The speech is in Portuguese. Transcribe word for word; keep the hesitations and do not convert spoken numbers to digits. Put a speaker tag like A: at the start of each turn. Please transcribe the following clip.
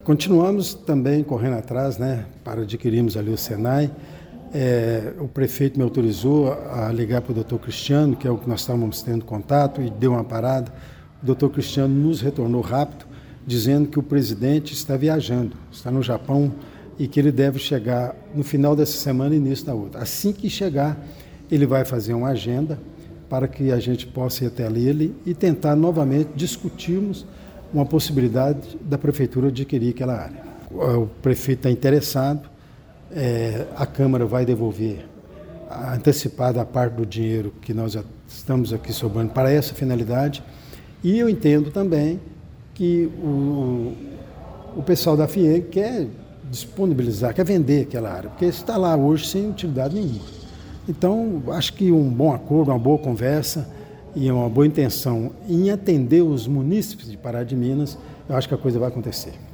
A: continuamos também correndo atrás, né, para adquirirmos ali o Senai. É, o prefeito me autorizou a ligar para o doutor Cristiano, que é o que nós estávamos tendo contato, e deu uma parada. O doutor Cristiano nos retornou rápido, dizendo que o presidente está viajando, está no Japão, e que ele deve chegar no final dessa semana e início da outra. Assim que chegar, ele vai fazer uma agenda para que a gente possa ir até ele e tentar novamente discutirmos uma possibilidade da prefeitura adquirir aquela área. O prefeito está interessado, é, a Câmara vai devolver a antecipada a parte do dinheiro que nós já estamos aqui sobrando para essa finalidade, e eu entendo também que o, o pessoal da FIENG quer disponibilizar, quer vender aquela área, porque está lá hoje sem utilidade nenhuma. Então, acho que um bom acordo, uma boa conversa e uma boa intenção em atender os munícipes de Pará de Minas, eu acho que a coisa vai acontecer.